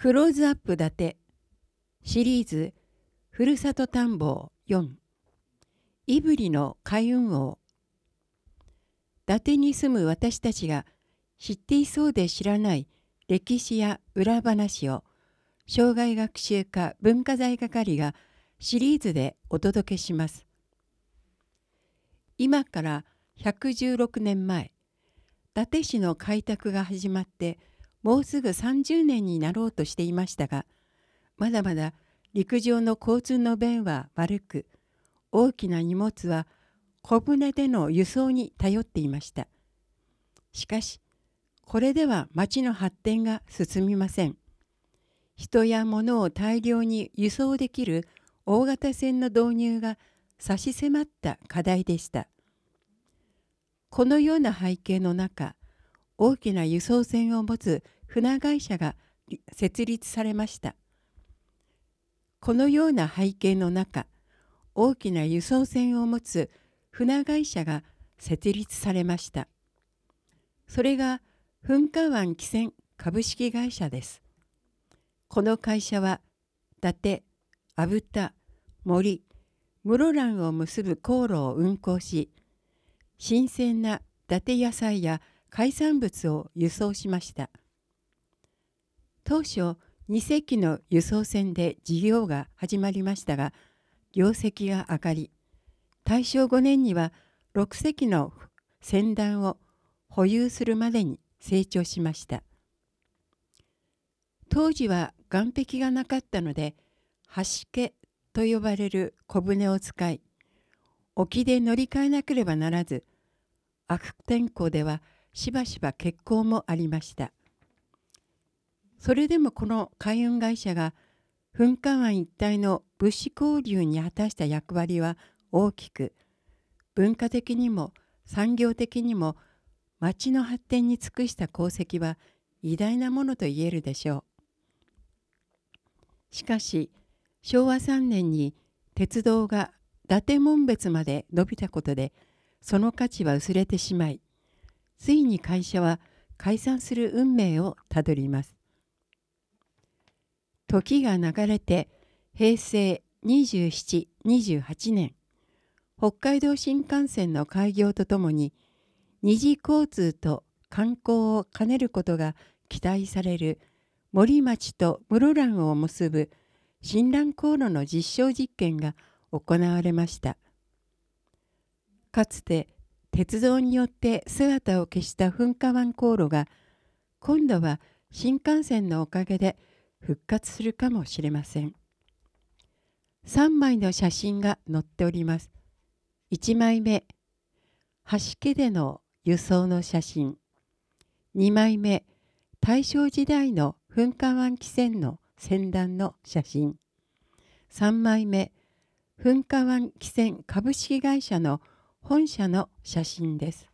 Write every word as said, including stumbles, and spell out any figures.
クローズアップ伊達シリーズふるさと探訪よん胆振の海運王。伊達に住む私たちが知っていそうで知らない歴史や裏話を生涯学習課文化財係がシリーズでお届けします。今からひゃくじゅうろくねんまえ、伊達市の開拓が始まってもうすぐさんじゅうねんになろうとしていましたが、まだまだ陸上の交通の便は悪く、大きな荷物は小舟での輸送に頼っていました。しかし、これでは町の発展が進みません。人や物を大量に輸送できる大型船の導入が差し迫った課題でした。このような背景の中、大きな輸送船を持つ船会社が設立されました。このような背景の中、大きな輸送船を持つ船会社が設立されました。それが噴火湾汽船株式会社です。この会社は伊達、阿武田、森、室蘭を結ぶ航路を運航し、新鮮な伊達野菜や海産物を輸送しました。当初にせきの輸送船で事業が始まりましたが、業績が上がり、大正ごねんにはろくせきの船団を保有するまでに成長しました。当時は岸壁がなかったので、橋家と呼ばれる小舟を使い、沖で乗り換えなければならず、悪天候ではしばしば欠航もありました。それでもこの海運会社が噴火湾一帯の物資交流に果たした役割は大きく、文化的にも産業的にも町の発展に尽くした功績は偉大なものと言えるでしょう。しかししょうわさんねんに鉄道が伊達紋別まで伸びたことでその価値は薄れてしまい、ついに会社は解散する運命をたどります。時が流れてへいせいにじゅうなな、にじゅうはちねん、北海道新幹線の開業とともに二次交通と観光を兼ねることが期待される森町と室蘭を結ぶ新蘭航路の実証実験が行われました。かつて鉄道によって姿を消した噴火湾航路が今度は新幹線のおかげで復活するかもしれません。さんまいの写真が載っております。いちまいめ、橋家での輸送の写真。にまいめ、大正時代の噴火湾汽船の船団の写真。さんまいめ、噴火湾汽船株式会社の本社の写真です。